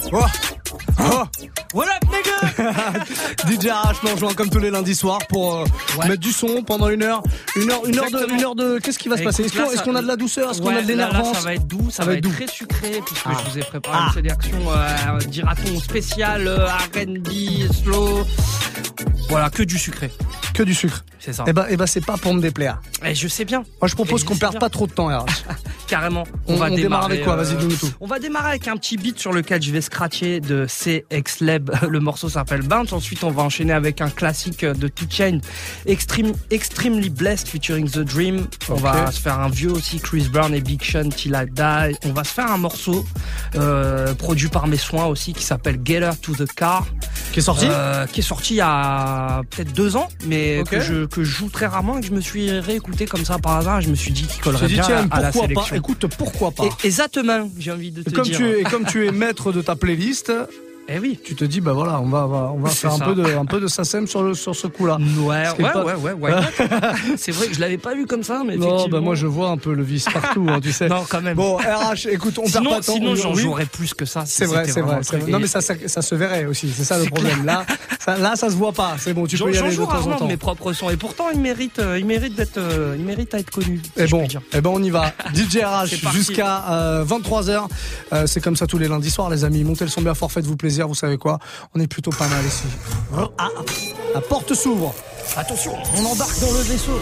Oh. Oh. What up, nigga? DJ RH nous rejoint comme tous les lundis soirs pour mettre du son pendant une heure de. Qu'est-ce qui va se passer? Est-ce qu'on a de la douceur? Est-ce qu'on a de l'énervance? Là, ça va être doux, ça va être très sucré puisque je vous ai préparé une sélection, dira-t-on, spéciale, R&B, slow. Voilà, que du sucré. Que du sucre. C'est ça. Eh ben, c'est pas pour me déplaire. Je sais bien. Moi, je propose qu'on perde pas trop de temps, RH. Carrément. On va démarrer avec quoi? Vas-y, dis-nous tout. On va démarrer avec un petit beat sur lequel je vais scratcher de CX Lab. Le morceau s'appelle Bounce. Ensuite, on va enchaîner avec un classique de 2 Chainz, Extremely Blessed featuring The Dream. On va se faire un vieux aussi, Chris Brown et Big Sean, Till I Die. On va se faire un morceau produit par mes soins aussi qui s'appelle Get Her to the Car. Qui est sorti il y a peut-être 2 ans, mais que je joue très rarement et que je me suis réécouté comme ça par hasard. Et je me suis dit qu'il collerait bien à la sélection. Écoute, pourquoi pas? Exactement, j'ai envie de te dire. Comme tu es maître de ta playlist. Eh oui. Tu te dis, bah voilà, on va faire un peu de SACEM sur ce coup-là. Ouais. C'est vrai que je l'avais pas vu comme ça, mais effectivement. Non, bah moi je vois un peu le vice partout, hein, tu sais. Non, quand même. Bon, RH, écoute, on perd pas de temps. Sinon, j'en jouerais plus que ça. C'est vrai. Non, mais ça se verrait aussi, c'est ça le problème. Là, ça se voit pas. C'est bon, tu peux y aller de temps en temps. Mes propres sons. Et pourtant, il mérite à être connu. Et bon, on y va. DJ RH jusqu'à 23h. C'est comme ça tous les lundis soirs, les amis. Montez le son bien fort, faites-vous plaisir. Vous savez quoi? On est plutôt pas mal ici. La porte s'ouvre. Attention, on embarque dans le vaisseau.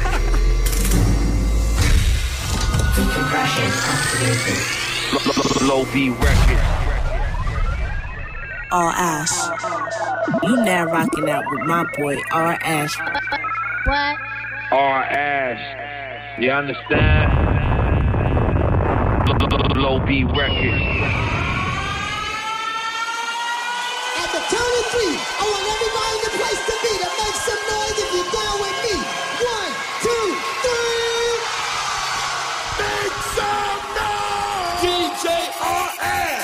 Low B Records. R Ash. You now rocking out with my boy R Ash. What? R Ash. You understand? Low B Records. Count of 3. I want everybody in the place to be to make some noise if you're down with me. 1, 2, 3. Make some noise. DJ R.S.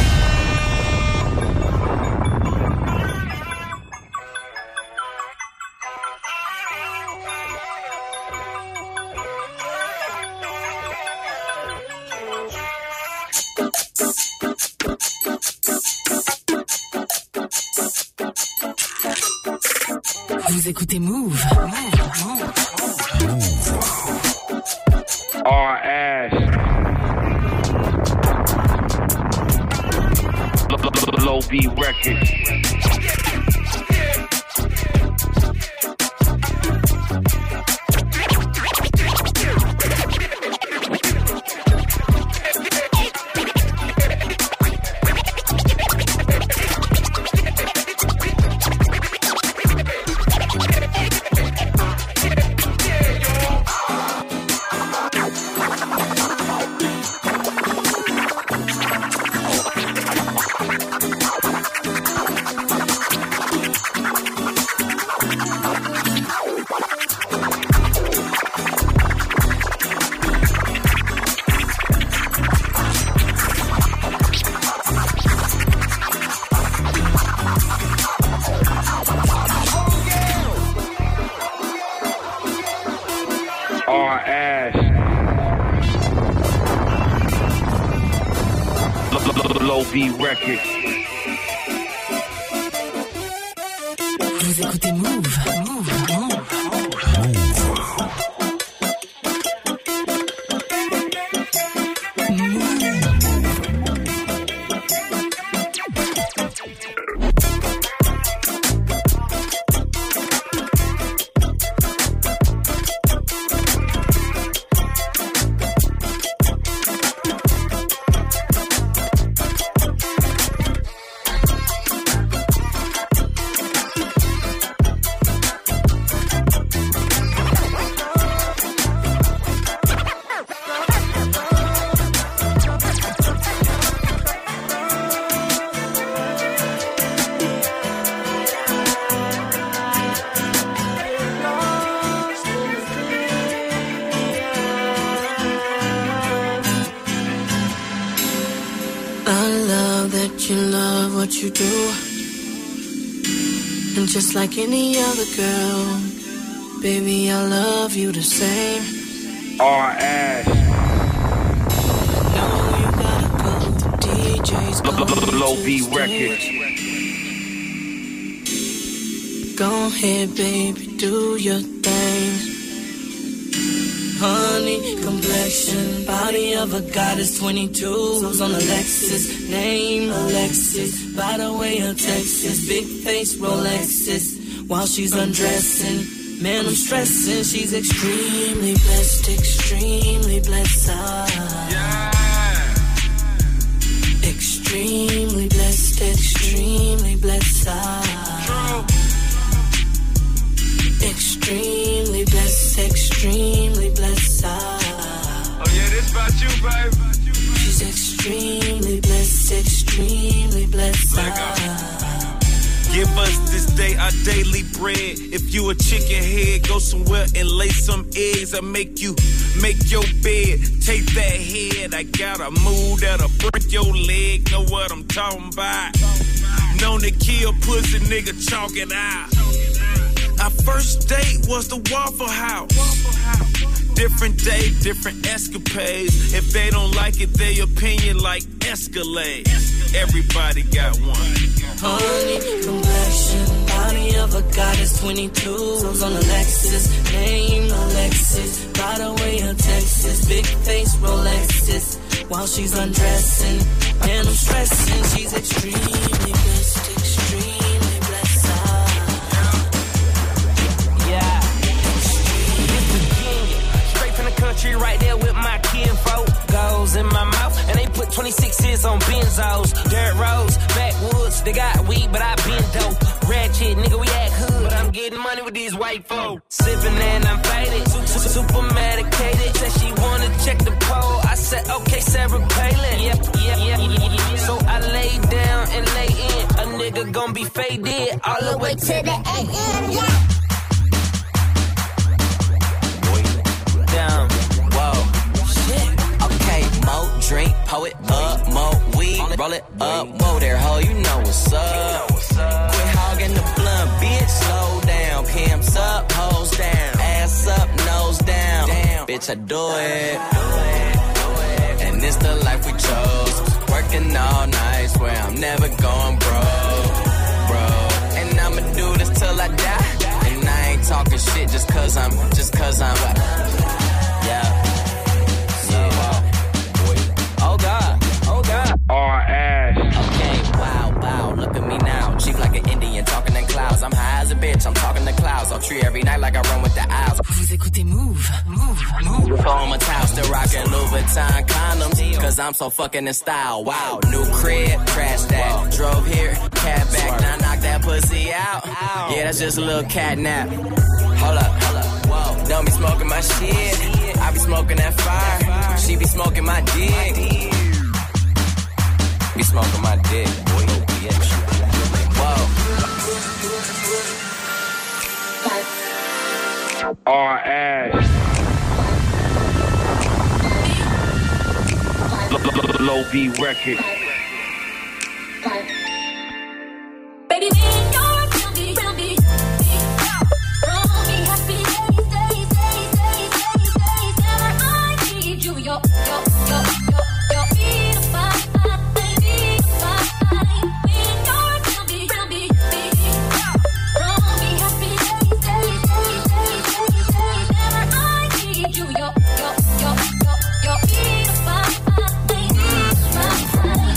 Vous écoutez Move. R.S. Low B Records. Low B Records. Vous écoutez Move. You love what you do, and just like any other girl, baby, I love you the same. R.S. No, you gotta go to DJ DJ's going Low to B the Records. stage. Go ahead, baby, do your thing. Honey, complexion, body of a goddess, 22. Who's on a Lexus, name Alexis. By the way, of Texas, big face Rolexes. While she's undressing, man, I'm stressing. She's extremely blessed, extremely blessed. Extremely blessed, extremely blessed. Extremely blessed, extremely blessed. Oh yeah, this about you, baby. She's extremely blessed, extremely blessed. Give us this day our daily bread. If you a chicken head, go somewhere and lay some eggs. I make you make your bed. Take that head. I got a move that'll break your leg. Know what I'm talking about? Known to kill pussy, nigga, chalk it out. Our first date was the Waffle House. Different day, different escapades. If they don't like it, their opinion like Escalade. Everybody got one. Honey, complexion, body of a goddess, 22. Who's on a Lexus, name Alexis. By the way, of Texas, big face Rolexes. While she's undressing, and I'm stressing. She's extremely blessed, extremely blessed. Yeah, straight from the country, right there with my kinfolk. Goes in my mouth, and they put 26s on benzos. Dirt roads, backwoods, they got weed, but I been dope. Ratchet, nigga, we act hood, but I'm getting money with these white folk. Sipping and I'm faded, super medicated. Said she wanna check the pole, I said, okay, Sarah Palin. Yep. So I lay down and lay in, a nigga gon' be faded all the way to the AM, yeah. Down, whoa. More drink, pour it up, more weed, roll it up, whoa there, ho, you know what's up. Quit hogging the blunt, bitch, slow down. Pimps up, hoes down, ass up, nose down. Damn, bitch, I do it. And this the life we chose. Working all night, swear I'm never going broke, bro. And I'ma do this till I die. And I ain't talking shit just cause I'm, yeah. Oh God, oh God. Our ass. Okay, wow, look at me now. Cheap like an Indian, talking in clouds. I'm high as a bitch, I'm talking to clouds. I'll treat every night like I run with the owls. Vous écoutez Move. Phone my towel, still rocking Louis Vuitton condoms. Cause I'm so fucking in style. Wow, new crib, trash that. Drove here, cab back, now knock that pussy out. Yeah, that's just a little cat nap. Hold up, whoa. Don't be smoking my shit. I be smoking that fire. She be smoking my dick. Be smoking my dick. Whoa. Our ass. Low B Records. Baby, me, you're real me. Roll me happy days. Never I need you. You're beautiful, baby. Me, you're real me. Roll me happy days. Never I need you. You're beautiful, baby.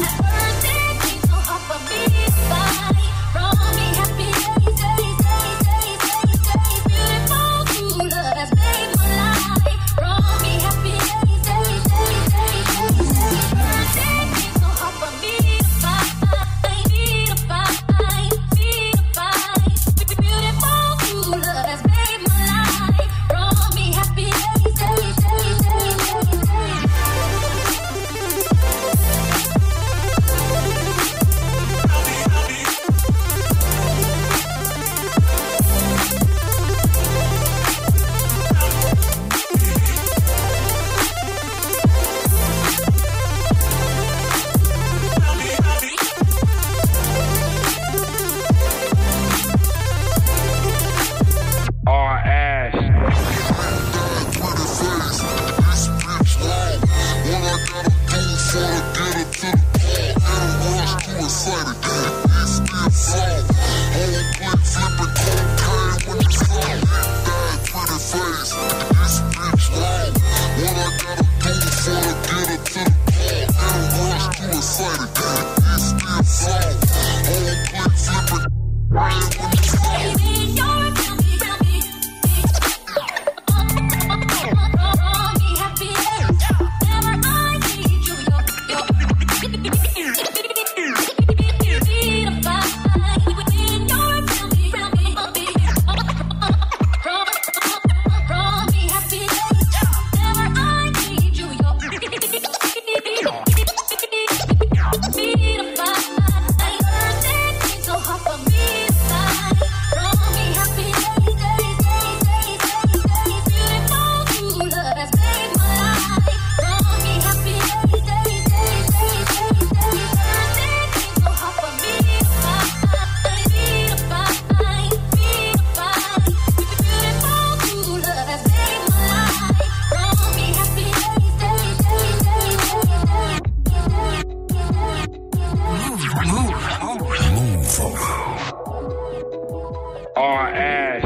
Our ass.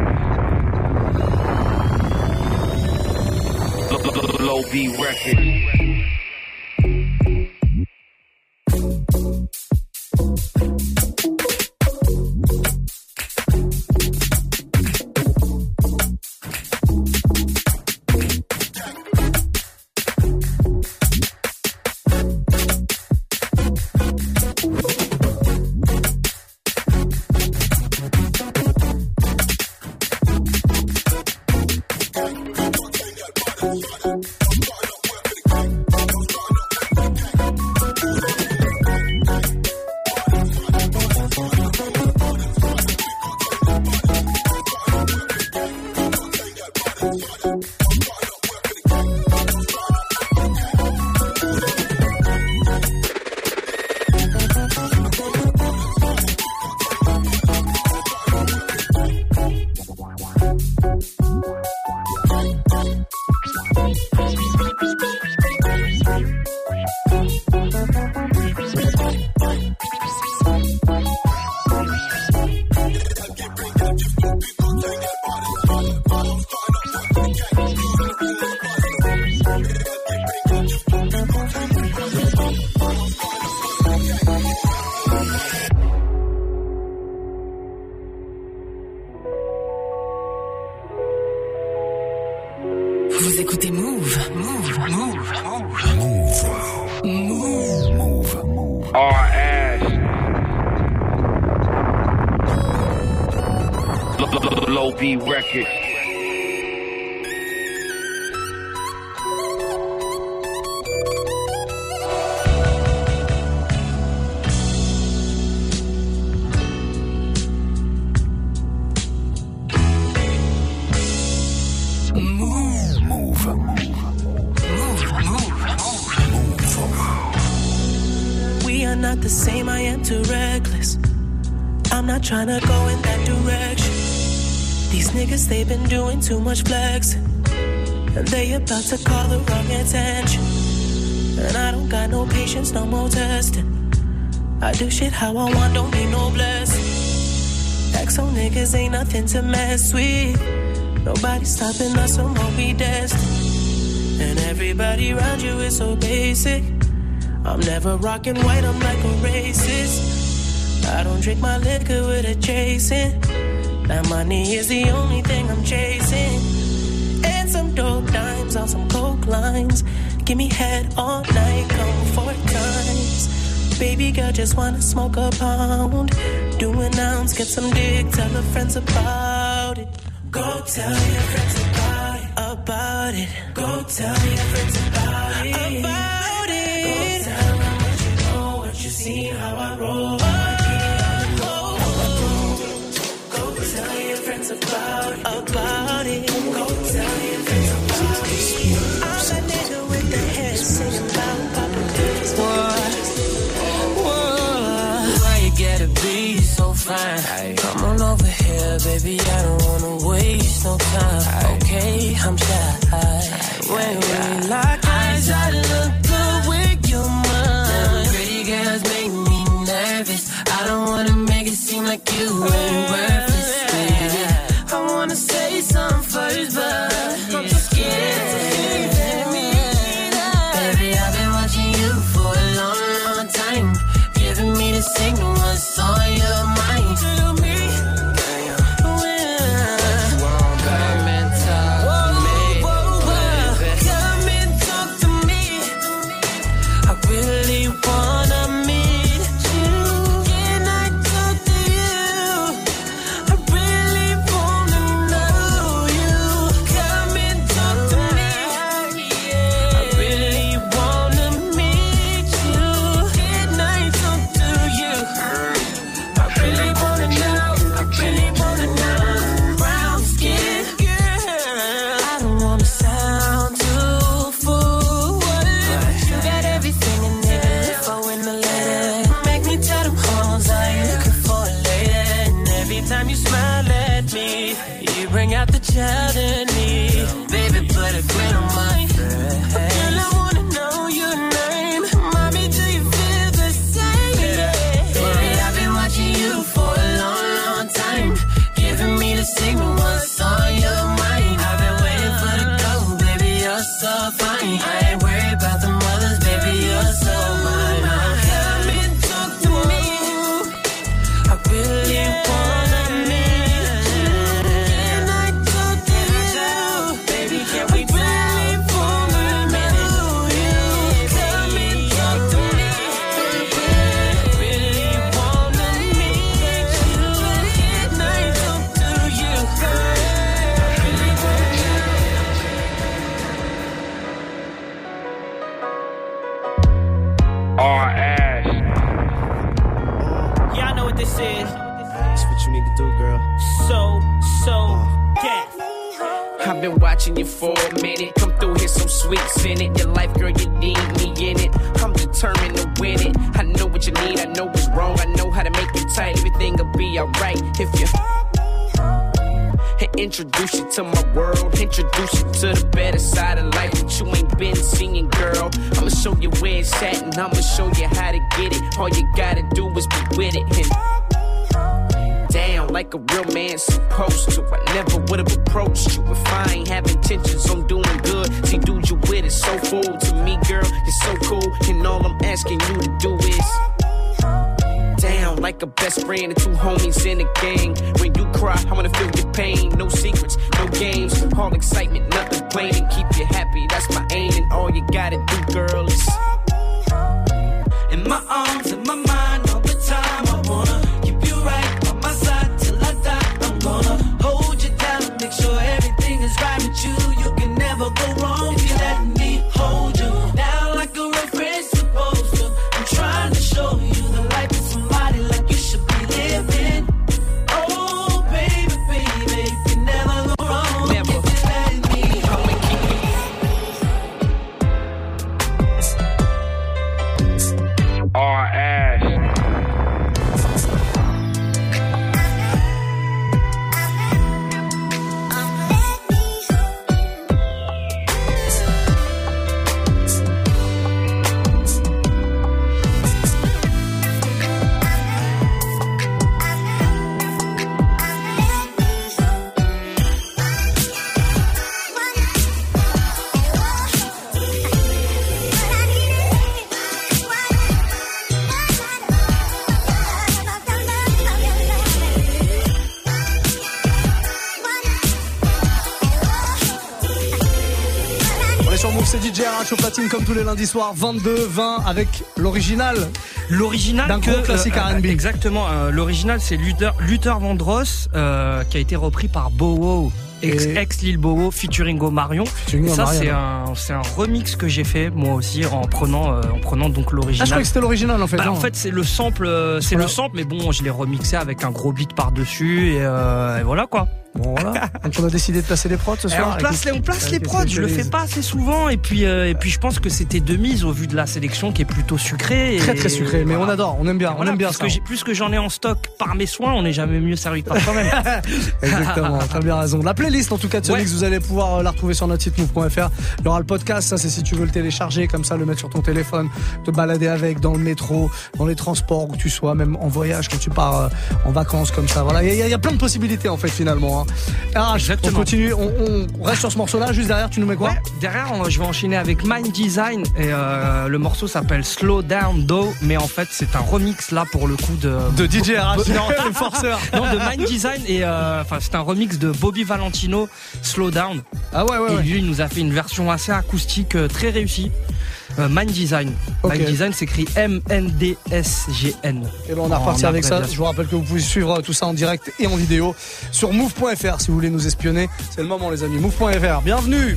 Low B Records. Vous écoutez Move. Our ass. Low B Records. We are not the same, I am too reckless. I'm not trying to go in that direction. These niggas, they've been doing too much flexing, and they about to call the wrong attention. And I don't got no patience, no more testing. I do shit how I want, don't need no blessing. XO niggas ain't nothing to mess with. Nobody stopping us, so won't be destined. And everybody around you is so basic. I'm never rocking white, I'm like a racist. I don't drink my liquor with a chasing. That money is the only thing I'm chasing. And some dope dimes on some coke lines. Give me head all night, come 4 times. Baby girl just wanna smoke a pound. Do an ounce, get some dick, tell her friends about it. Go tell your friends about it. Go tell your friends about it. About it. Go tell them what you know, what you see, how I roll. Go tell your friends about it. Go tell your friends about it. I'm that nigga with the head singing about Papa Diddy's. Why you gotta be so fine? Come on over here, baby, I don't wanna waste no time. Okay, I'm shy. When we lock eyes, I look good with your mind. Pretty girls make me nervous. I don't wanna make it seem like you ain't worthless, baby. I wanna say something first, but I'm too scared to say me. Baby, I've been watching you for a long, long time, giving me the signal what's on your mind. Tell me, come and talk to me, baby. Come and talk to me. I really wanna meet you. Can I talk to you? I really wanna know you. Come and talk to me. I really wanna meet you. Can I talk to you? I really wanna know. I really wanna know. Brown skin girl. I don't wanna sound too forward. You got everything in there for in the lady. Make me tell them hoes I ain't looking for a lady. And every time you smile at me, you bring out the child in me. Baby, put a grin on my face. Girl, I wanna know your name. Mommy, do you feel the same? this is. That's what you need to do, girl. So death. I've been watching you for a minute. Come through here, some sweets in it. Your life, girl, you need me in it. I'm determined to win it. I know what you need, I know what's wrong. I know how to make it tight. Everything will be alright if you introduce you to my world. Introduce you to the better side of life that you ain't been seeing, girl. I'ma show you where it's at and I'ma show you how to get it. All you gotta do is be with it and down like a real man supposed to. I never would've approached you if I ain't have intentions on doing good. See, dude, you with it so full to me, girl. You're so cool, and all I'm asking you to do is down like a best friend and two homies in a gang. When you cry, I wanna feel your pain. No secrets, no games, all excitement, nothing plain. And keep you happy, that's my aim. And all you gotta do, girl, is in my arms, in my mind, all the time. I wanna keep you right on my side till I die. I'm gonna hold you down and make sure everything is right with you. You can never go wrong if you let me hold you down like a real friend's supposed to. I'm trying to show you the life of somebody like you should be living. Oh, baby, baby, you can never go wrong. Never. If you let me hold you. Our ass. C'est DJ RH au platine comme tous les lundis soirs, 22-20 avec l'original. L'original d'un gros classique R&B. Exactement, l'original c'est Luther Vandross qui a été repris par Bowo. Ex Lil Bowo featuring Omarion. Ça c'est un remix que j'ai fait moi aussi en prenant donc l'original. Ah, je croyais que c'était l'original en fait. En fait c'est le sample, le sample, mais bon je l'ai remixé avec un gros beat par dessus et voilà quoi. Bon voilà. Donc on a décidé de placer les prods ce soir. On place les prods. Je le fais pas assez souvent et puis je pense que c'était de mise au vu de la sélection qui est plutôt sucrée. Très sucrée, mais on adore, on aime bien, voilà, on aime bien ça. Plus que j'en ai en stock par mes soins, on n'est jamais mieux servi que par soi-même. Exactement, t'as bien raison. La playlist en tout cas de ce mix, vous allez pouvoir la retrouver sur notre site move.fr. Il y aura le podcast, ça c'est si tu veux le télécharger comme ça, le mettre sur ton téléphone, te balader avec dans le métro, dans les transports où tu sois, même en voyage quand tu pars en vacances comme ça. Voilà, il y a plein de possibilités en fait finalement. On continue, on reste sur ce morceau-là. Juste derrière, tu nous mets quoi? Derrière, je vais enchaîner avec Mind Design et le morceau s'appelle Slow Down Do, mais en fait c'est un remix là pour le coup de DJ RH, le forceur. Non, de Mind Design et c'est un remix de Bobby Valentino, Slow Down. Ah ouais. Et lui, il nous a fait une version assez acoustique, très réussie. Mind Design. Okay. Mind Design s'écrit MNDSGN. Et ben on est reparti avec ça. Je vous rappelle que vous pouvez suivre tout ça en direct et en vidéo sur move.fr si vous voulez nous espionner. C'est le moment les amis. Move.fr. Bienvenue.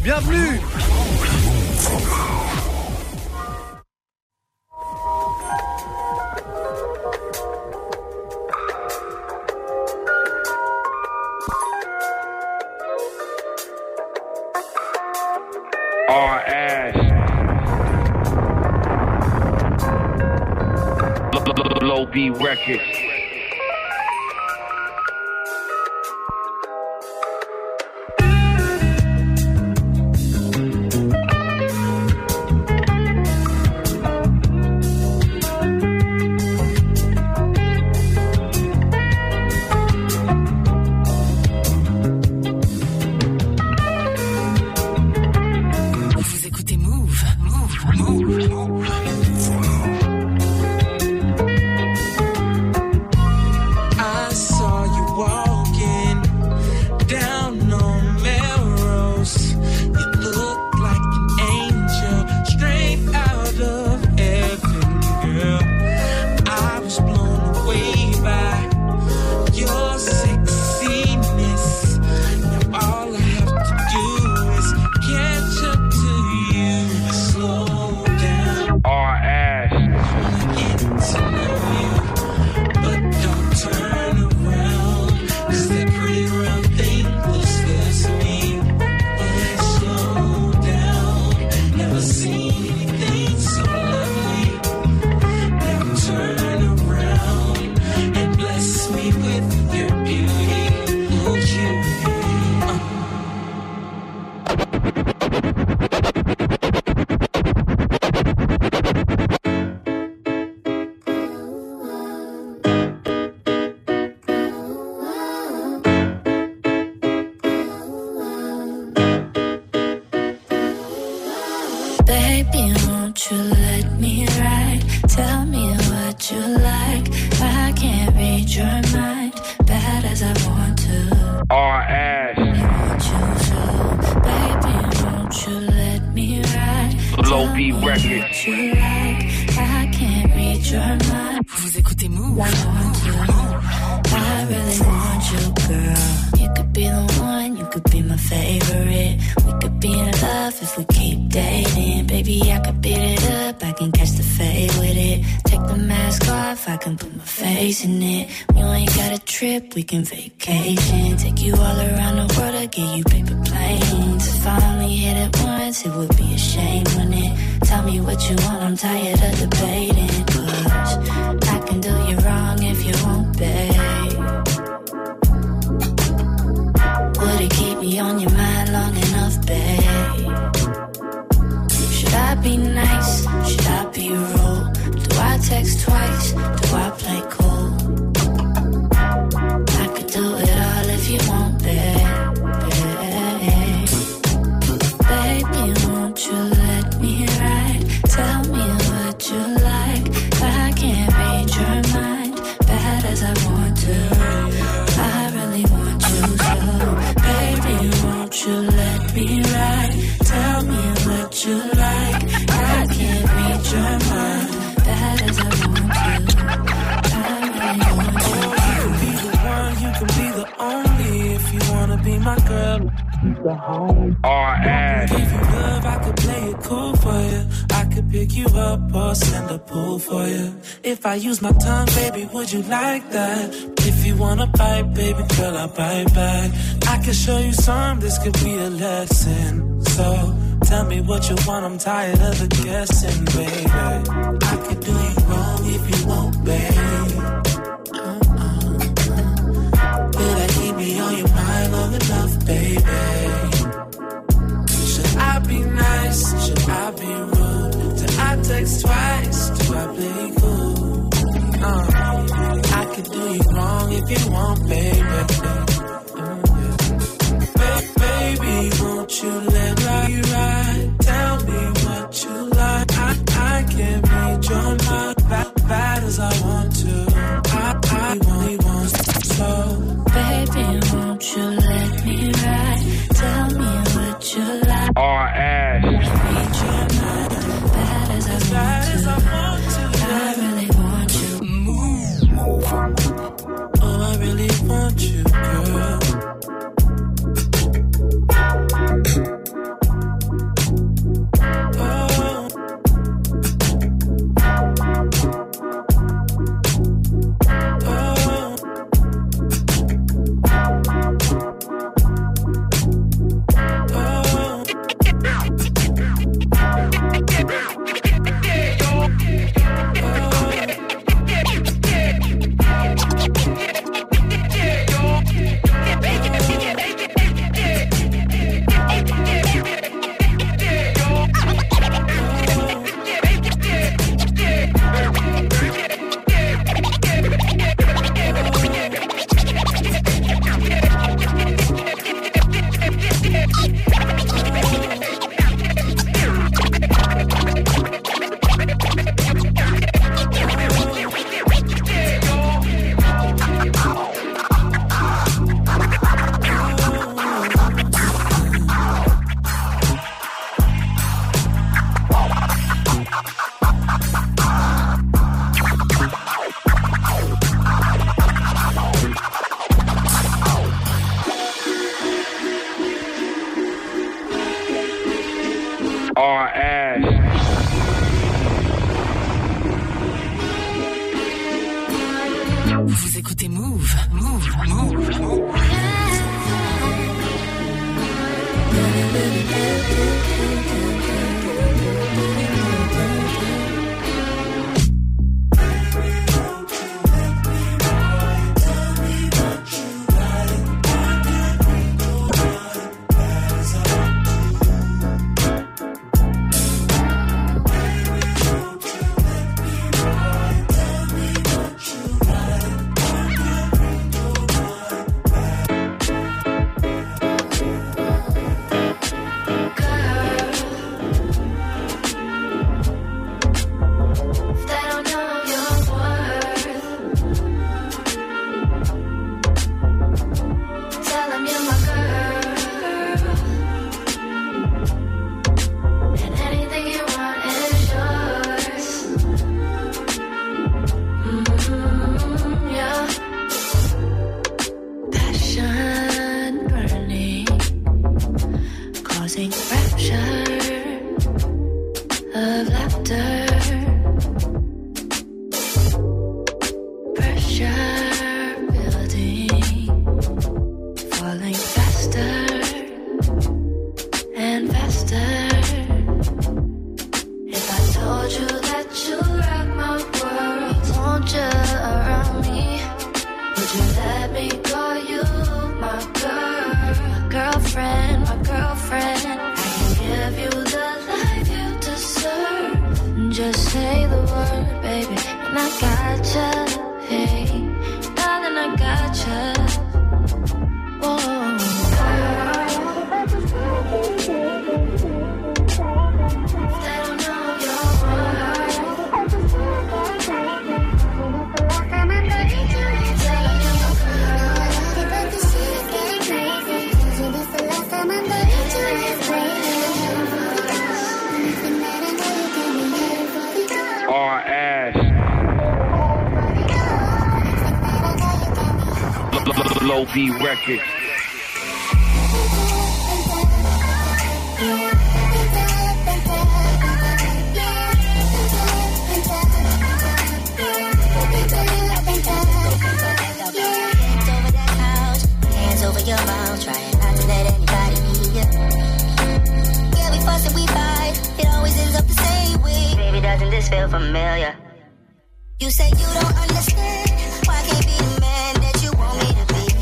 Our ass. Low B Records. Vous écoutez Move. L.O.B. Records. I can't read your mind. Vous écoutez Move. I really want you, girl. You could be the one, you could be my favorite. We could be in love if we keep dating. Baby, I could beat it up, I can catch the fade with it. Take the mask off, I can put my face in it. You ain't got a trip, we can vacation. Take you all around the world, I'll get you paper planes. If I only hit it once, it would be a shame, wouldn't it? Tell me what you want, I'm tired of debating. 'Cause I can do you wrong if you won't, babe. Would it keep me on your mind long enough, babe? Should I be nice? Should I be rude? Do I text twice? Do I play cool? I could do it all if you want, babe. Baby, won't you let me ride? Tell me what you like. I can't read your mind, bad as I want to. I really want you so. Baby, won't you let me ride? Tell me what you like. I can't read your mind, bad as I want to. I really want you. You can be the one, you can be the only. If you wanna be my girl, the home. R.S. Give you love, I could play it cool for you. I could pick you up or send a pool for you. If I use my tongue, baby, would you like that? If you wanna bite, baby girl, I'll bite back. I can show you some, this could be a lesson. So tell me what you want, I'm tired of the guessing, baby. I could do you wrong if you won't, babe. Will that keep me on your mind long enough, baby? Should I be nice? Should I be rude? Do I text twice? Do I play cool? I could do you wrong if you want, baby. Baby, won't you let me ride? Tell me what you like. I can't read your mind, bad as I want to. I want so. Baby, won't you let me ride? Tell me what you like. R.S. Read your mind, bad as I want to. I really want you. Oh, I really want you, girl. R.S. Vous écoutez Move. Move. Flow B Records. Over your mouth, trying not to let anybody hear you. Yeah, we fuss and we fight, it always ends up the same way. Baby, doesn't this feel familiar? You say you don't understand, why I can't be the man that you want me to be.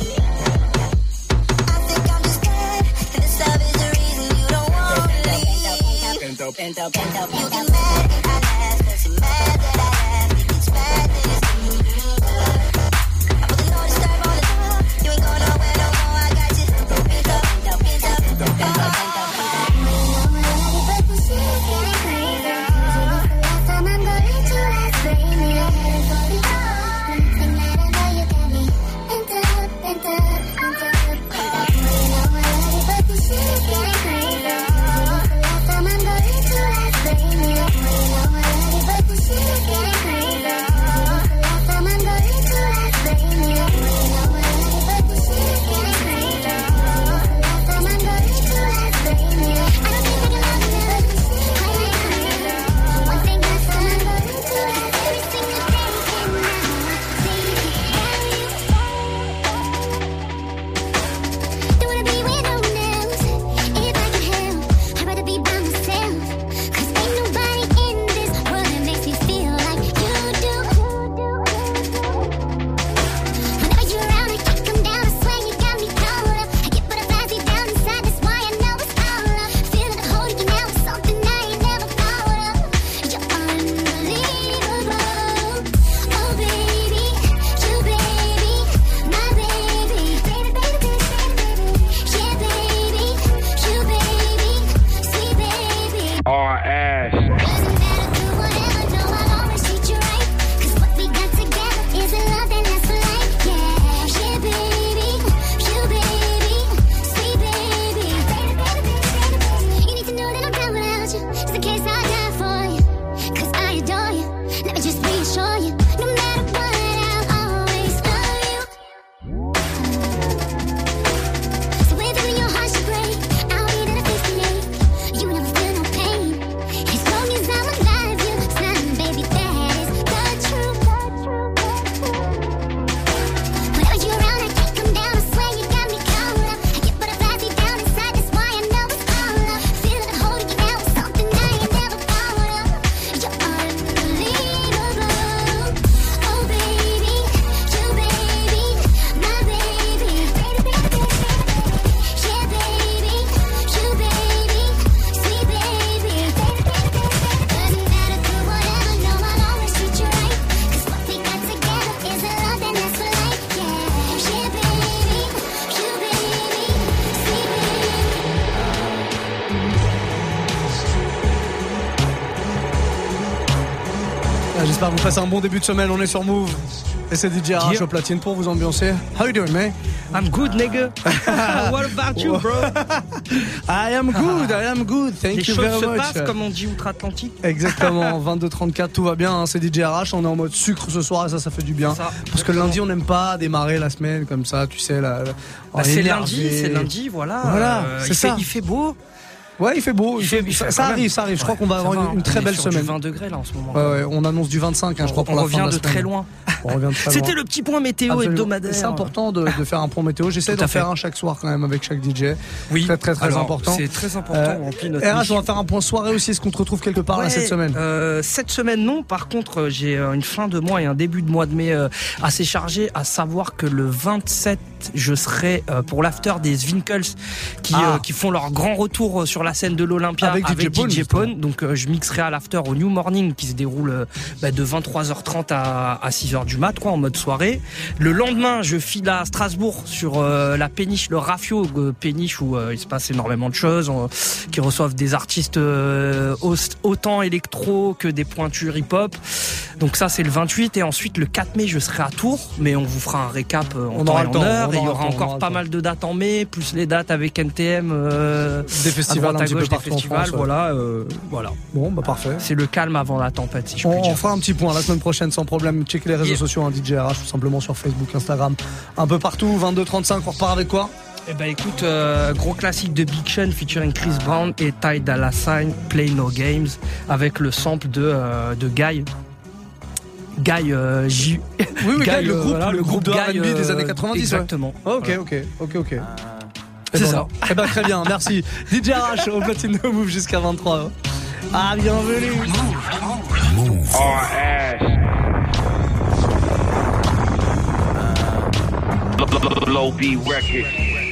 I think I'm just glad, and this love is the reason you don't want to leave. You get mad and I laugh, 'cause you're mad that I laugh. It gets mad that it's me. I put the no disturb on the door, you ain't going nowhere no more, I got you. Hands up, hands up, hands up, hands up. J'espère que vous passez un bon début de semaine, on est sur Move. Et c'est DJ RH au platine pour vous ambiancer. How you doing, man? I'm good, nigga. What about you, bro? I am good. Thank you very much. Les choses se passent, comme on dit outre-Atlantique. Exactement, 22h34, tout va bien, hein, c'est DJ RH, on est en mode sucre ce soir et ça fait du bien. Parce que le lundi, on n'aime pas démarrer la semaine comme ça, tu sais. C'est lundi, voilà. C'est ça. Il fait beau. Ouais, il fait beau. Ça arrive. Je crois qu'on va avoir une très belle semaine. Du 20 degrés là en ce moment. Ouais, on annonce du 25, je crois, pour la fin de la semaine. On revient de très loin. C'était le petit point météo hebdomadaire. C'est important de faire un point météo. J'essaie d'en faire un chaque soir quand même avec chaque DJ. Oui. Très important. C'est très important. RH, on va faire un point soirée aussi. Est-ce qu'on te retrouve quelque part là cette semaine? Cette semaine, non. Par contre, j'ai une fin de mois et un début de mois de mai assez chargé. À savoir que le 27, je serai pour l'after des Zwinkels qui font leur grand retour sur la scène de l'Olympia avec DJ Pone. Donc je mixerai à l'after au New Morning qui se déroule de 23h30 à 6h du mat, quoi, en mode soirée. Le lendemain, je file à Strasbourg sur la péniche, le Rafio péniche où il se passe énormément de choses, qui reçoivent des artistes autant électro que des pointures hip-hop. Donc ça, c'est le 28. Et ensuite, le 4 mai, je serai à Tours, mais on vous fera un récap en temps et en heure. Et il y aura encore pas mal de dates en mai, plus les dates avec NTM, des festivals un petit peu partout en France. Voilà. Bon, bah parfait. C'est le calme avant la tempête, si je puis dire. On fera un petit point la semaine prochaine sans problème. Checker les réseaux sociaux, hein, DJ RH, tout simplement sur Facebook, Instagram, un peu partout. 22h35, on repart avec quoi? Eh ben écoute, gros classique de Big Sean featuring Chris Brown et Ty Dolla $ign, Play No Games, avec le sample de Guy. Guy J. Oui, Guy, Guy, le groupe de Guy, R&B des années 90. Exactement. Ouais. Ok. C'est ça. Eh ben très bien, merci. DJ RH au platine de Move jusqu'à 23. Ah, bienvenue. Low B Records.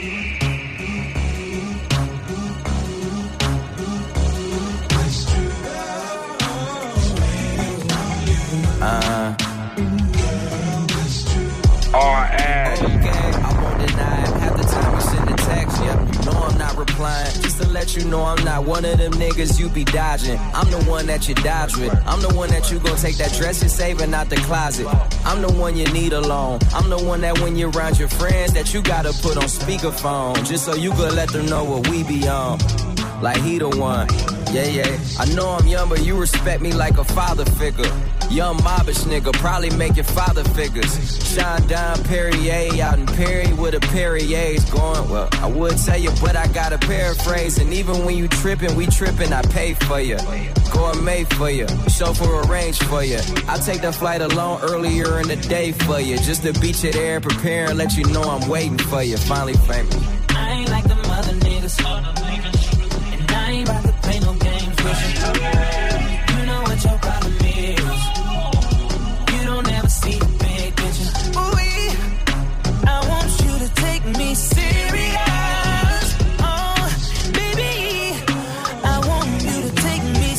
Just to let you know I'm not one of them niggas you be dodging. I'm the one that you dodge with. I'm the one that you gon' take that dress you're saving out the closet. I'm the one you need alone. I'm the one that when you're around your friends that you gotta put on speakerphone. Just so you could let them know what we be on. Like he the one. Yeah. I know I'm young, but you respect me like a father figure. Young mobbish nigga, probably make your father figures. Shine down Perrier out in Perry with a Perrier's going. Well, I would tell you, but I gotta paraphrase. And even when you trippin', we trippin', I pay for you. Gourmet for you, chauffeur arrange for you. I take the flight alone earlier in the day for you. Just to beat you there, prepare and let you know I'm waiting for you. Finally famous. I ain't like them other niggas. And I ain't about to play no games with you. You know what your problem is. You don't ever see the big picture. Ooh, I want you to take me serious. Oh, baby, I want you to take me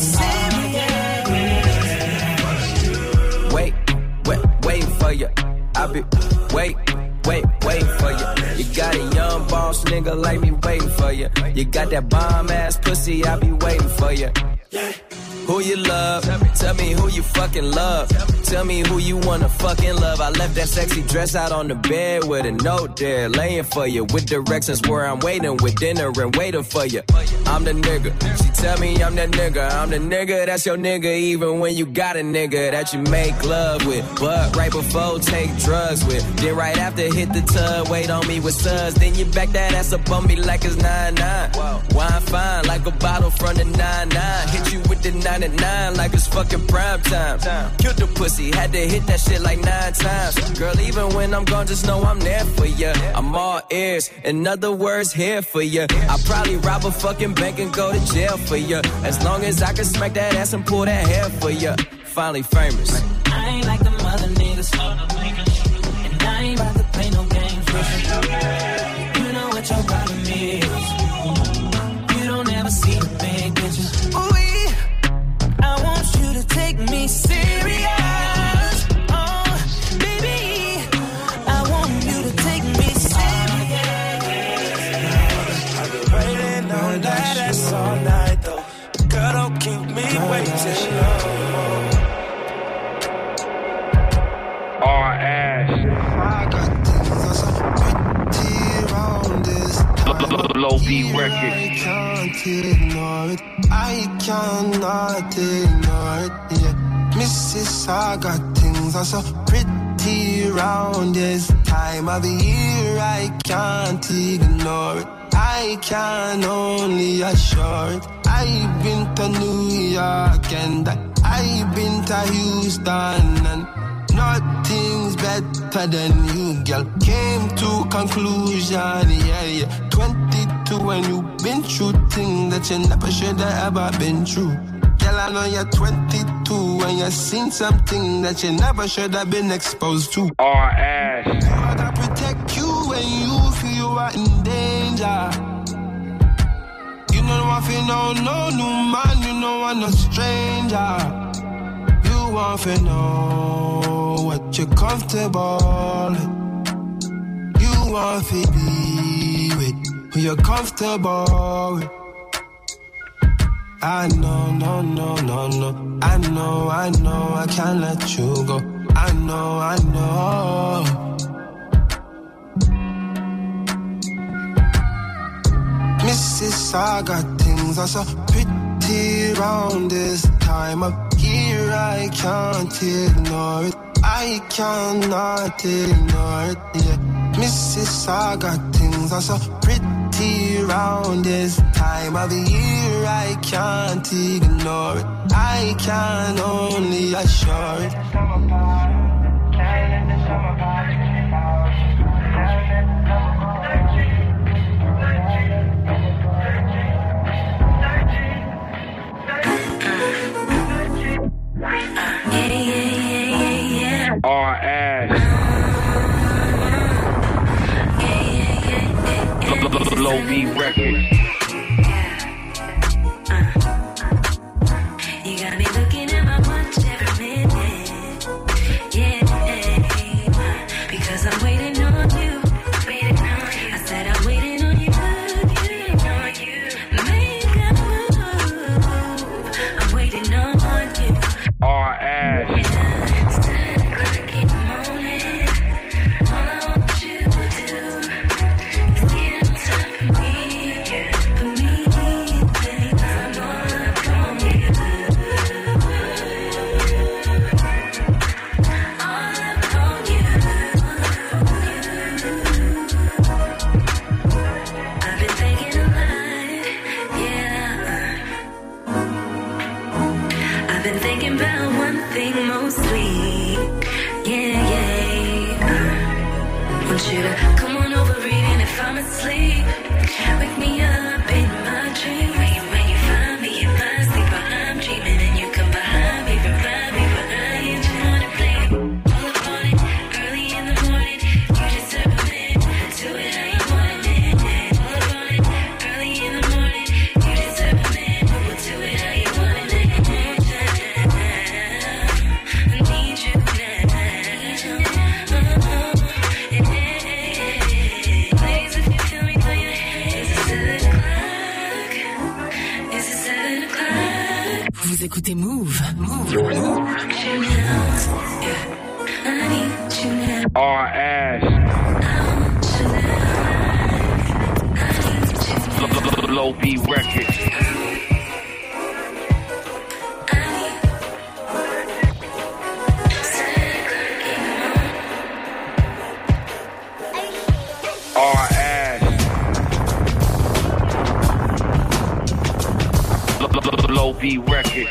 serious. Wait for you. I be waiting for you. You got a young boss nigga like me waiting for you. You got that bomb ass pussy, I be waiting for you. Who you love? Tell me who you fucking love. Tell me who you wanna fucking love. I left that sexy dress out on the bed with a note there, laying for you. With directions where I'm waiting with dinner and waiting for you. I'm the nigga. She tell me I'm that nigga. I'm the nigga that's your nigga even when you got a nigga that you make love with. But right before take drugs with. Then right after hit the tub, wait on me with suds. Then you back that ass up on me like it's 9-9. Wine fine like a bottle from the 9-9. Hit you with the 99 like it's fucking prime time. Killed the pussy, had to hit that shit like 9 times. Girl, even when I'm gone, just know I'm there for ya. I'm all ears, in other words, here for ya. I probably rob a fucking bank and go to jail for ya. As long as I can smack that ass and pull that hair for ya. Finally famous. I ain't like them other niggas. And I ain't about to play no games with you. You know what your problem is. You don't ever see the big picture. Ooh, I want you to take me serious. Oh, baby, I want you to take me serious. I've been waiting on that ass all night, though. Girl, don't keep me waiting long. I got things pretty round this time. Low B Records. I can't ignore it. I cannot ignore it. Yeah, Mrs. I got things are so pretty round this time of the year. I can't ignore it. I can only assure it. I've been to New York and I've been to Houston and nothing's better than you, girl. Came to conclusion, yeah. 22 and you've been through things that you never should have ever been through. Girl, I know you're 22 and you've seen something that you never should have been exposed to. R.S. Gotta protect you when you feel you are in danger. You know if you know no new man, you know I'm no stranger. You want to know what you're comfortable with. You want to be with who you're comfortable with. I know, no. I know, I can't let you go. I know. Mrs. I got things are so pretty round this time of year. year, I can't ignore it. I cannot ignore it, yeah. Mississauga things are so pretty round this time of the year. I can't ignore it. I can only assure it. R.S. Low B Records. You got me looking at my watch every minute. Yeah, because I'm waiting on you. I said I'm waiting on you. Make a move. I'm waiting on you. R.S. You to come on over even if I'm asleep. Wake me up in my dreams. When you find me in my sleep, I'm dreaming and you come behind me, revive me, but I ain't just wanna play all upon it. Early in the morning, you deserve a minute. Do it how you want it. All upon it. Early in the morning, you deserve a minute. We'll do it how you want it. I need you now. Vous écoutez Move. R.S. Low B Records. R.S. Low B Records.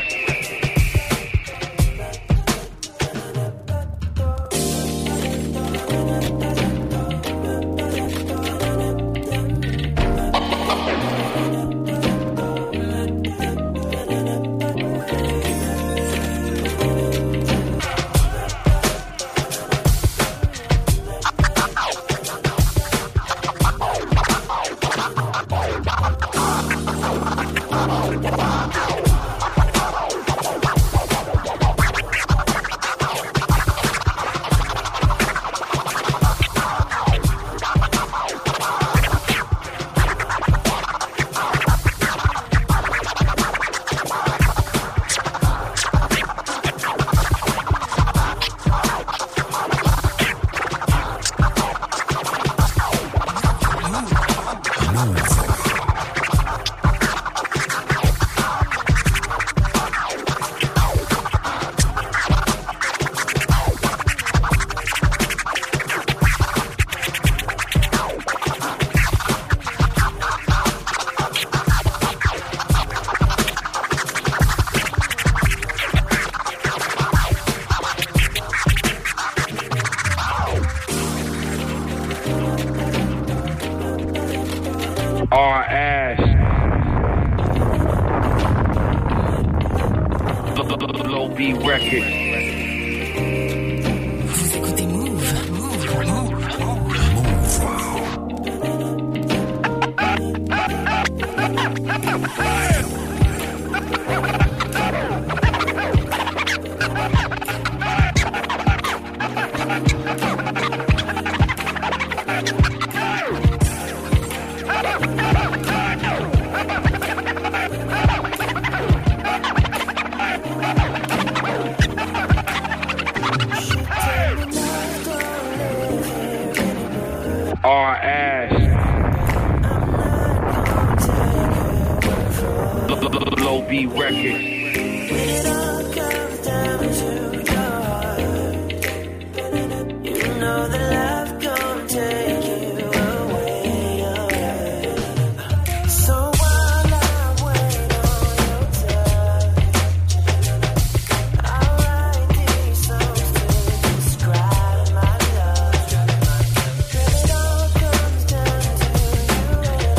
R.S. Low B Records. Vous écoutez Move. R.S. Low B Records. know that love gonna take you away, away. So while I wait on your touch, I'll write these songs to describe my love. Girl, it all comes down to you and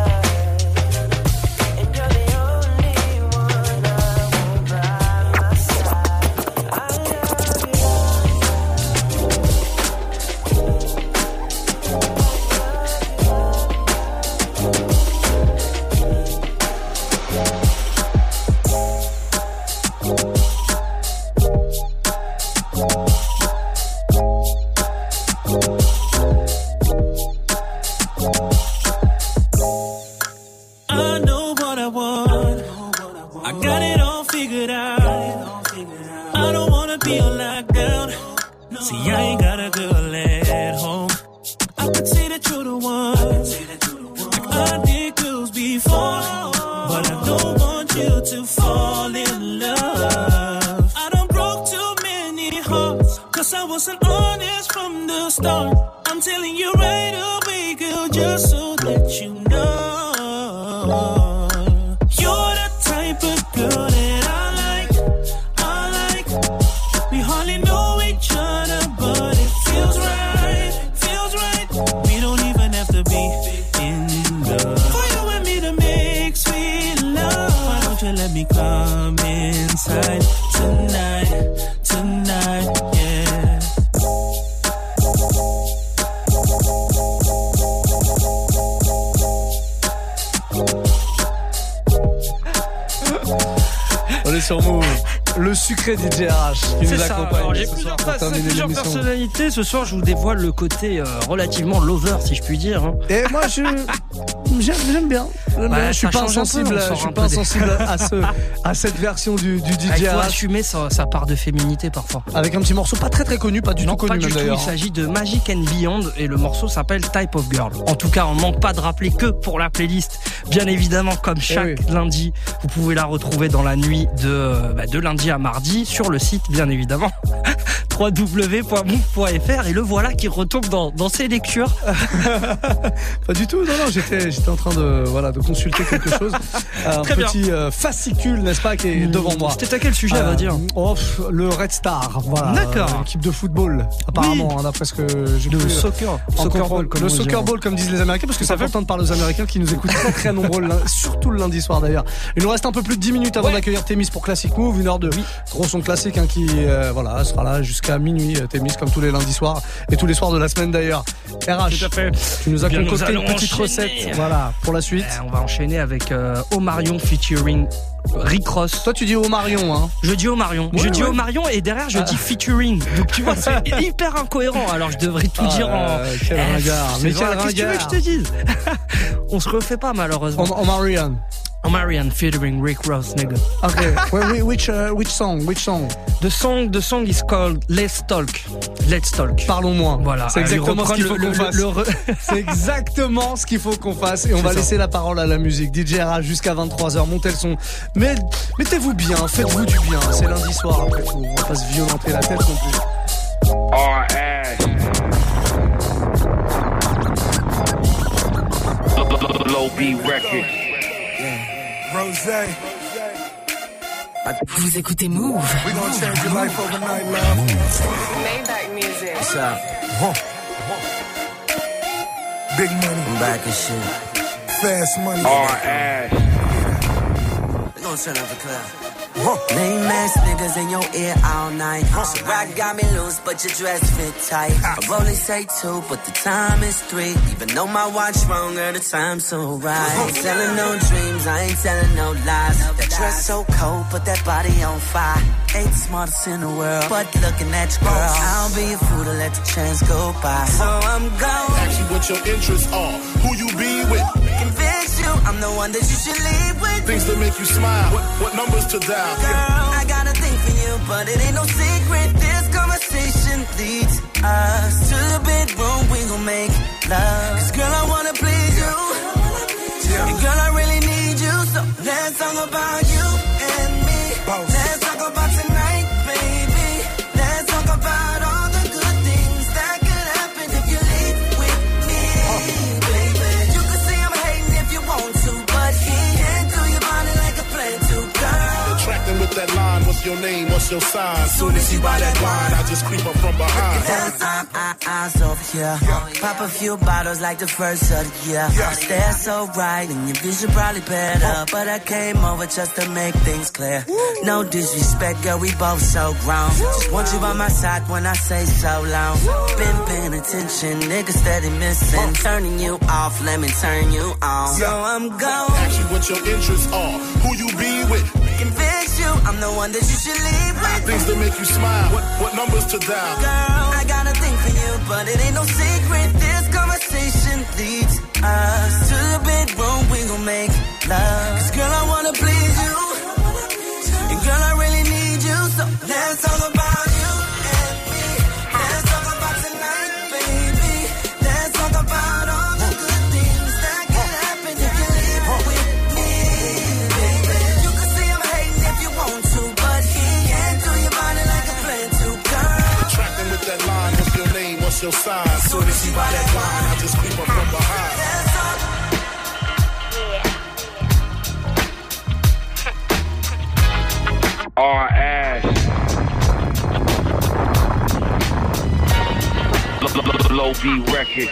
I, and you're the only one I want by my side. I love you. I know what I want. I got it all figured out. I don't wanna be on lockdown. See, I ain't got a girl at home. I could say that you're the one. I did girls before, but I don't want you to fall in love. I done broke too many hearts, 'cause I wasn't honest from the start. I'm telling you right away, girl, just so that you know. You're the type of girl that I like. We hardly know each other, but it feels right. We don't even have to be in love. For you and me to make sweet love. Why don't you let me come inside tonight, yeah. On est sur Move. Le sucré DJ RH qui C'est nous ça. accompagne. Alors, j'ai ce plusieurs, soir pour terminer plusieurs l'émission. personnalités. Ce soir, je vous dévoile le côté relativement lover, si je puis dire. Hein. Et moi, j'aime bien. Ouais, Je suis ça pas change un peu, insensible, on je sort suis un pas peu des- insensible à cette version du Il DJ faut RH. assumer sa part de féminité parfois. Avec un petit morceau pas très connu, pas du Non, tout pas connu du même tout. d'ailleurs. Il s'agit de Magic and Beyond et le morceau s'appelle Type of Girl. En tout cas, on ne manque pas de rappeler que pour la playlist, bien évidemment, comme chaque lundi, vous pouvez la retrouver dans la nuit de lundi à mardi sur le site, bien évidemment, www.move.fr. Et le voilà qui retombe dans ses lectures. Pas du tout, non, j'étais en train de consulter quelque chose. Un Très bien. petit fascicule, n'est-ce pas, qui est devant moi. C'était à quel sujet, on va dire Le Red Star, voilà. D'accord. L'équipe de football, apparemment, Oui. hein, d'après ce que j'ai De pu soccer. en Soccer comprendre. ball, comme Le on dit, soccer hein. ball, comme disent les Américains, parce que c'est important de parler aux Américains qui nous écoutent très nombreux, surtout le lundi soir d'ailleurs. Il nous reste un peu plus de 10 minutes avant d'accueillir Thémis pour Classic Move, une heure de gros son classique hein, qui sera là jusqu'à minuit. Thémis, comme tous les lundis soirs et tous les soirs de la semaine d'ailleurs. RH, Tout à fait. tu nous as Bien, nous concocté une allons petite enchaîner. recette, voilà, pour la suite. On va enchaîner avec Omarion featuring Rick Ross. Toi, tu dis Omarion, hein? Je dis Omarion. Ouais, je dis ouais. Omarion et derrière je dis featuring. Donc tu vois, c'est hyper incohérent. Alors je devrais tout dire en. Quel ringard. Mais quel Qu'est-ce que tu veux que je ringard. te dise? On se refait pas malheureusement. Omarion. Omarion featuring Rick Ross, nigga. Okay. Which song? The song is called Let's Talk. Let's Talk. Parlons-moi. Voilà. C'est exactement ce qu'il faut qu'on fasse. fasse. C'est exactement ce qu'il faut qu'on fasse. Et on va ça. laisser la parole à la musique. DJ RH jusqu'à 23h. Montez le son. Mais mettez-vous bien. Faites-vous du bien. C'est lundi soir après tout. On va pas se violenter la tête non plus. R.S. Low B Records. Rosé. Vous écoutez Move. We gonna change your life overnight, love. Maybach music. What's up? Big money. I'm back and shit. Fast money. R.S. We gonna turn up the club. Lame ass niggas in your ear all night. So rock got me loose, but your dress fit tight. I only say 2, but the time is 3. Even though my watch wrong, girl, the time's so right. Ain't selling no dreams, I ain't telling no lies. That dress so cold, put that body on fire. Ain't the smartest in the world, but looking at your girl, I'll be a fool to let the chance go by. So I'm gone. Ask you what your interests are, who you be with. Convince you I'm the one that you should leave with. Things that make you smile, what numbers to dial. Girl, I got a thing for you, but it ain't no secret. This conversation leads us to the bedroom. We gon' make love. 'Cause girl, I wanna please you. And girl, I really need you. So let's talk about you and me. Let's talk about tonight, baby. Let's talk about all the good things that could What's your name? What's your sign? Soon as you buy that wine, I just creep up from behind. Eyes over here. Pop a few bottles like the first of the year. Stare so right and your vision probably better, but I came over just to make things clear. No disrespect, girl, we both so grown. Just want you by my side when I say so long. Been paying attention, niggas steady missing. Turning you off, let me turn you on. So I'm gone. Ask you what your interests are, who you be with. Convince you, I'm the one that you should leave with. Things that make you smile, what numbers to dial. Girl, I got a thing for you, but it ain't no secret. This conversation leads us to the bedroom, we gon' make love. Cause girl, I wanna please you, and girl, I really need you. So let's talk about you and me. Let's talk about tonight, baby. Let's talk about all the good things that can happen if you leave with me, baby. You can see I'm hating if you want to, but he can't do your body like a plan to, girl. Attracting with that line, what's your name, what's your sign? Soon as you buy that wine, I just creep up from behind. Our ass. Low B Records.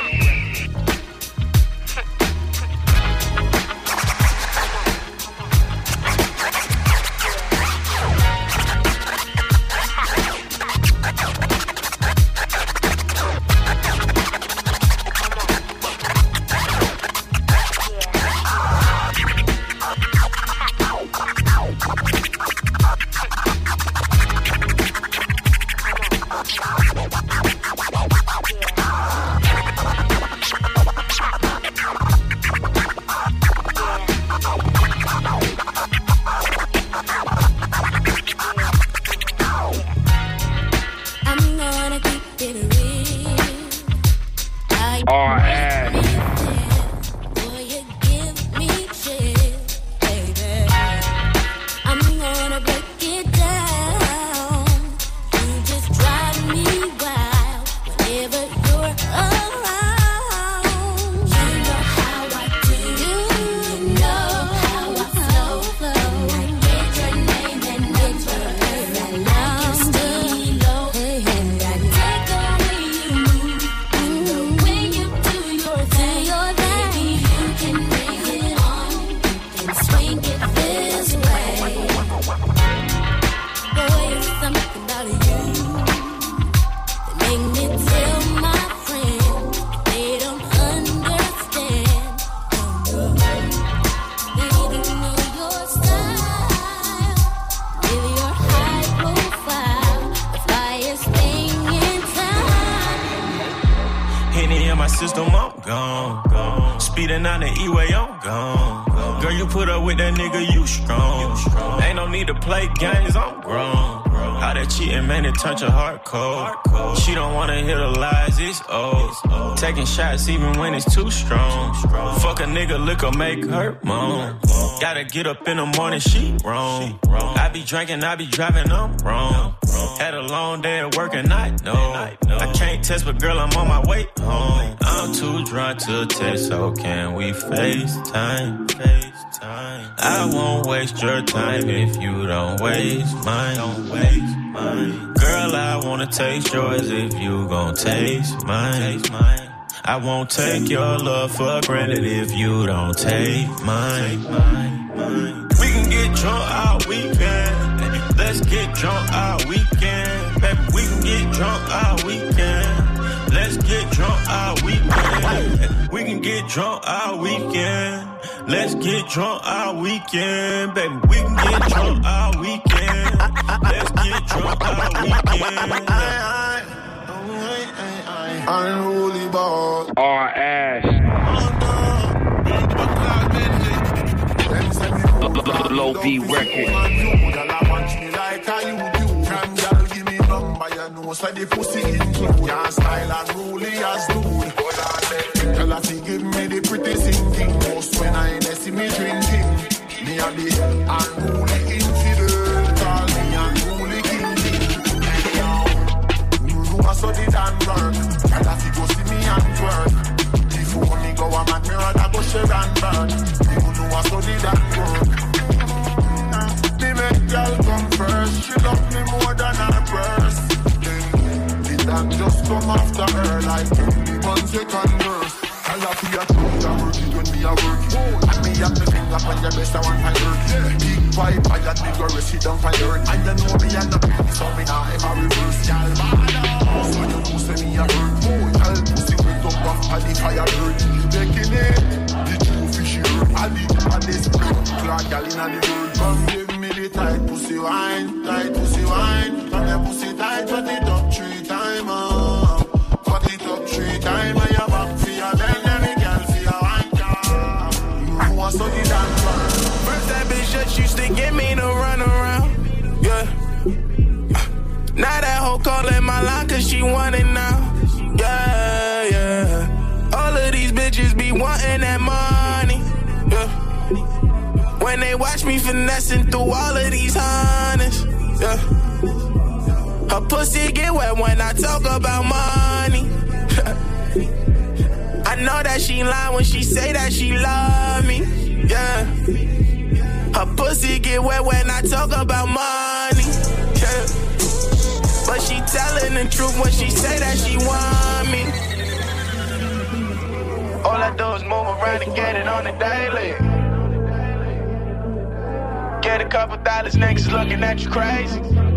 Touch her heart cold. She don't wanna hear the lies, it's old. Taking shots even when it's too strong. Fuck a nigga, liquor make her moan. Gotta get up in the morning, she wrong. I be drinking, I be driving, I'm wrong. Had a long day at work and I know I can't test, but girl, I'm on my way home. I'm too drunk to text, so can we FaceTime? I won't waste your time if you don't waste mine. Girl, I wanna taste yours if you gon' taste mine. I won't take your love for granted if you don't take mine. We can get drunk all weekend. Let's get drunk all weekend. Baby, we can get drunk all weekend. Let's get drunk all weekend. We can get drunk all weekend. Let's get drunk all weekend. Baby, we can get drunk all weekend. Let's get drunk all weekend. Unruly ball. Our ass. Low B Records. So the pussy include your style and ruly as dude. Tell her to give me the pretty singing. Most when I see me drinking. Me a the unruly infidel. Call me unruly king. You know I saw the damn work. Tell her to go see me and twerk. Before me go a man, me rather go share and burn. You know I saw the damn work. Me make girl come first. She love a her like 1 second verse. I love to your truth, I work it when me a work it. And me have me finger on your breast, I want my work. Big pipe, I got me go rest it down for your earth. And you know me and the people, so me not ever reverse. Y'all bad, so you know say me a work. Y'all pussy went up off of the fire burn. Taking it, the true fishy work. And this clock, y'all in the world. Come give me the tight pussy wine, tight pussy wine. Come your pussy tight, put it up 3 times. Put it up 3 times, and your back for your bend. So the dance first that bitch just used to get me to run around, yeah. Now that hoe calling my line cause she want it now, yeah, yeah. All of these bitches be wanting that money, yeah. When they watch me finessing through all of these hundreds, yeah. Her pussy get wet when I talk about money. I know that she lying when she say that she love me, yeah. Her pussy get wet when I talk about money, yeah. But she telling the truth when she say that she want me. All I do is move around and get it on the daily. Get a couple dollars, niggas looking at you crazy.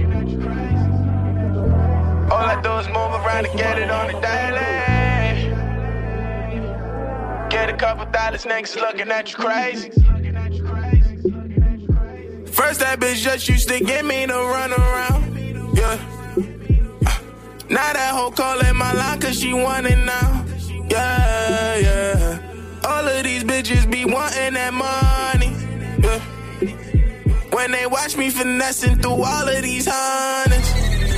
All I do is move around and get it on the daily. Get a couple dollars, niggas looking at you crazy. First that bitch just used to get me to run around, yeah. Now that hoe calling my line cause she want it now, yeah, yeah. All of these bitches be wanting that money, yeah. When they watch me finessing through all of these hundreds.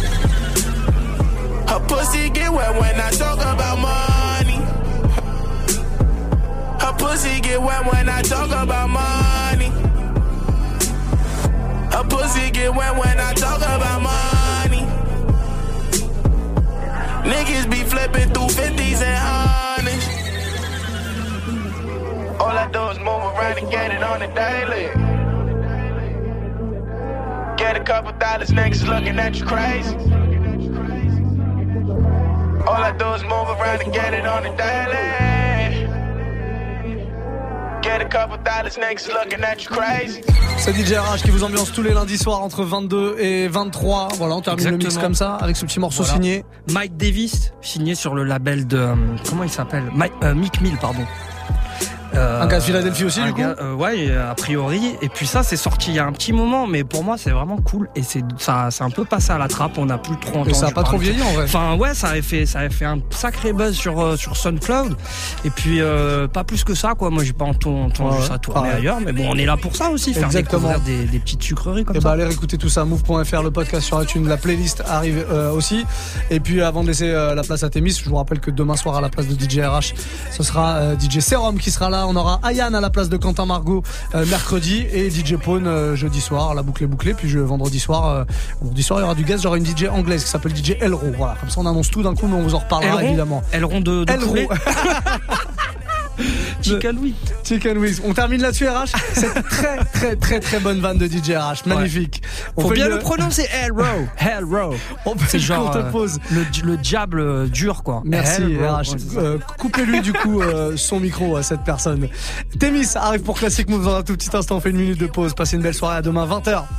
Her pussy get wet when I talk about money. Her pussy get wet when I talk about money. Her pussy get wet when I talk about money. Niggas be flipping through 50s and 100s. All I do is move around and get it on the daily. Get a couple dollars, niggas looking at you crazy. All I do is move around and get it on the daily. Get a couple dollars, niggas looking at you crazy. C'est DJ RH qui vous ambiance tous les lundis soirs entre 22 et 23. Voilà, on termine le mix comme ça avec ce petit morceau signé Mike Davis, signé sur le label de comment il s'appelle, Mick Mill, pardon. Un gars de Philadelphie aussi, du coup. Ouais, a priori. Et puis ça, c'est sorti il y a un petit moment, mais pour moi, c'est vraiment cool. Et c'est un peu passé à la trappe. On n'a plus trop entendu. Et ça a pas trop vieilli en vrai. Enfin, ouais, ça avait fait un sacré buzz sur SoundCloud. Et puis pas plus que ça, quoi. Moi, j'ai pas entendu ça tourner ailleurs. Mais bon, on est là pour ça aussi, faire découvrir des petites sucreries comme ça. Et bah, allez réécouter tout ça. Move.fr, le podcast sur iTunes, la playlist arrive aussi. Et puis, avant de laisser la place à Thémis, je vous rappelle que demain soir à la place de DJ RH, ce sera DJ Serum qui sera là. On aura Ayane à la place de Quentin Margot mercredi et DJ Pone jeudi soir. La boucle est bouclée. Puis vendredi soir, il y aura du guest. J'aurai une DJ anglaise qui s'appelle DJ Elro. Voilà, comme ça on annonce tout d'un coup, mais on vous en reparlera évidemment. Elron de poulet. Chicken Wings. On termine là-dessus, RH. C'est très très très très bonne vanne de DJ RH. Magnifique. Ouais. Faut bien le prononcer. Hellro. On fait genre pause. Le diable dur, quoi. Merci RH. Coupez-lui du coup son micro à cette personne. Thémis arrive pour Classic Move dans un tout petit instant. On fait une minute de pause. Passez une belle soirée. À demain 20h.